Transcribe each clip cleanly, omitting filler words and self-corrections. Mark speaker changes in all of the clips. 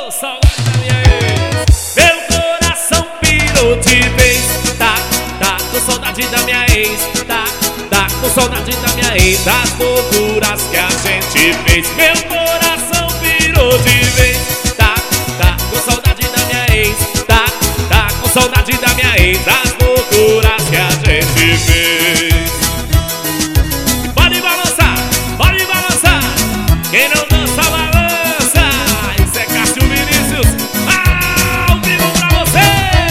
Speaker 1: Ô, saudade da minha ex. Meu coração pirou de vez. Tá com saudade da minha ex. Tá com saudade da minha ex. Das loucuras que a gente fez. Meu coração pirou de vez. Tá com saudade da minha ex. Tá com saudade da minha ex. Das loucuras que a gente fez. Pode balançar, pode balançar. Quem não dança, balança. Isso é Cássio Vinícius, ao vivo pra você.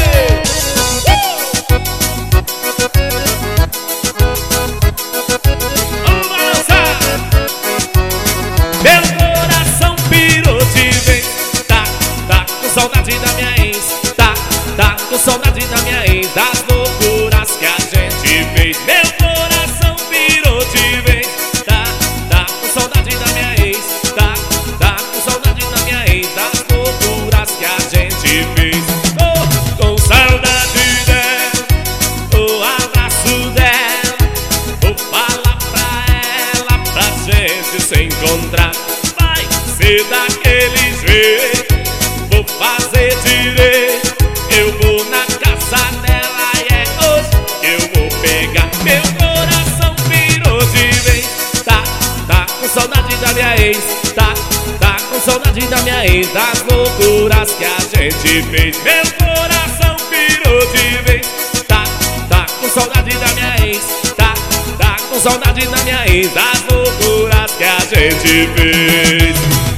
Speaker 1: Vamos balançar. Meu coração pirou de vez. Tá com saudade da minha ex. Tá com saudade da minha ex. Das loucuras que a gente fez. Meu coração pirou de vez. Tá com saudade da minha ex. Tá com saudade da minha ex. Das loucuras que a gente fez. Com saudade dela, o abraço dela. Vou falar pra ela pra gente se encontrar. Vai ser daquele jeito, vou fazer direito. Eu vou na casa dela e é hoje que eu vou pegar. Meu coração virou de vez. Tá com saudade da minha ex. Tá com saudade da minha ex. Das loucuras que a gente fez. Meu coração virou de vez. Tá com saudade da minha ex. Tá com saudade da minha ex. Das loucuras que a gente fez.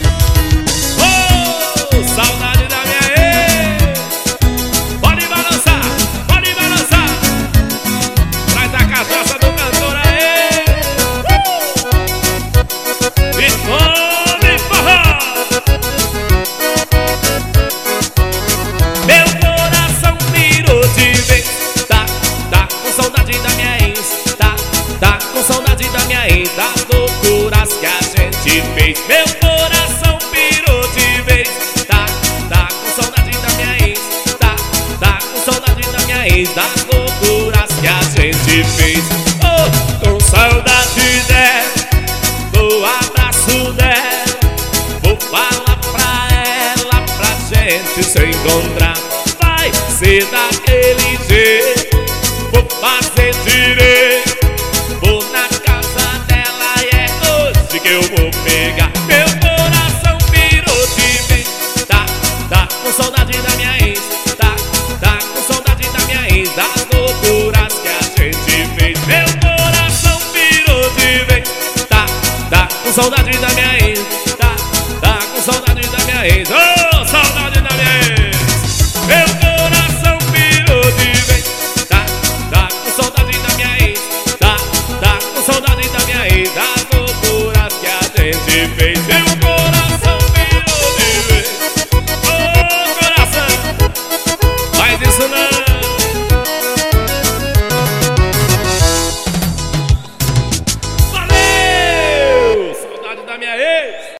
Speaker 1: Oh, saudade da minha ex. Pode balançar, pode balançar. Traz a cachaça do cantor aí. E come forró. Meu coração virou de vez. Tá com saudade da minha ex. Tá com saudade da minha ex. Das loucuras que a gente fez. Meu coração virou de vez. Tá com saudade da minha ex. Tá com saudade da minha ex. Das loucuras que a gente fez. Oh, com saudade dela, o abraço dela. Vou falar pra ela pra gente se encontrar. Vai ser daquele jeito, vou fazer direito. Vou na casa dela e é hoje que eu vou pegar. Meu coração virou de vez. Tá com saudade da minha ex. Tá com saudade da minha ex. Das loucuras que a gente fez. Meu coração virou de vez. Tá com saudade da minha ex. Tá com saudade da minha ex. Oh, saudade da minha ex. Meu coração virou de vez. Tá com saudade da minha ex. Tá com saudade da minha ex. Das loucuras que a gente fez.